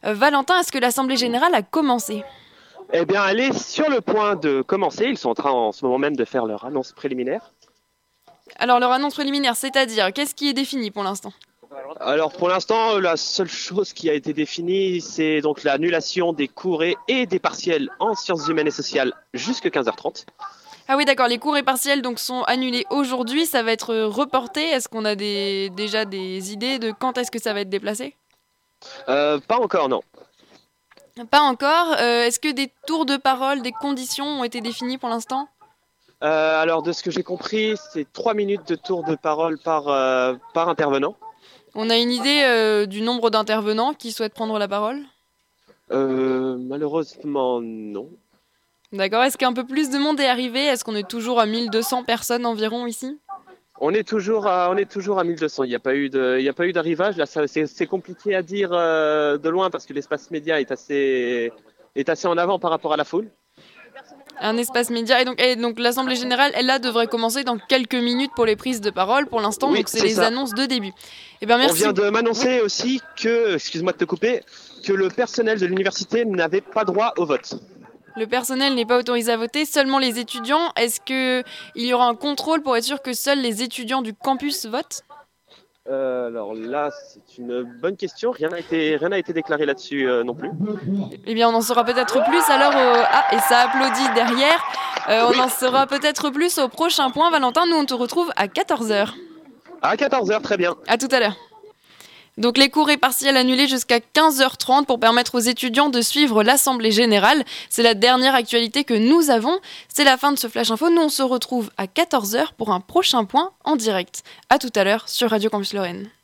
Valentin, est-ce que l'Assemblée générale a commencé? Eh bien, elle est sur le point de commencer. Ils sont en train en ce moment même de faire leur annonce préliminaire. Alors, leur annonce préliminaire, c'est-à-dire, qu'est-ce qui est défini pour l'instant? Alors, pour l'instant, la seule chose qui a été définie, c'est donc l'annulation des cours et des partiels en sciences humaines et sociales jusqu'à 15h30. Ah oui, d'accord, les cours et partiels donc, sont annulés aujourd'hui, ça va être reporté. Est-ce qu'on a déjà des idées de quand est-ce que ça va être déplacé? Pas encore, non. Pas encore. Est-ce que des tours de parole, des conditions ont été définies pour l'instant? Alors, de ce que j'ai compris, c'est 3 minutes de tour de parole par intervenant. On a une idée du nombre d'intervenants qui souhaitent prendre la parole? Malheureusement, non. D'accord, est-ce qu'un peu plus de monde est arrivé? Est-ce qu'on est toujours à 1200 personnes environ ici? On est toujours à 1200. Il n'y a pas eu d'arrivage. Là, c'est compliqué à dire de loin parce que l'espace média est assez en avant par rapport à la foule. Un espace média. Et donc l'Assemblée générale, elle là, devrait commencer dans quelques minutes pour les prises de parole pour l'instant. Oui, Donc c'est c'est les ça. annonces de début. Eh bien On merci. vient de Oui. m'annoncer aussi que, excuse-moi de te couper, que le personnel de l'université n'avait pas droit au vote. Le personnel n'est pas autorisé à voter, seulement les étudiants. Est-ce qu'il y aura un contrôle pour être sûr que seuls les étudiants du campus votent? Alors là, c'est une bonne question. Rien n'a été déclaré là-dessus non plus. Eh bien, on en saura peut-être plus alors Ah, et ça applaudit derrière. On Oui, en saura peut-être plus au prochain point. Valentin, nous, on te retrouve à 14h. à 14h, très bien. À tout à l'heure. Donc les cours et partiels annulés jusqu'à 15h30 pour permettre aux étudiants de suivre l'Assemblée générale. C'est la dernière actualité que nous avons. C'est la fin de ce Flash Info. Nous, on se retrouve à 14h pour un prochain point en direct. À tout à l'heure sur Radio Campus Lorraine.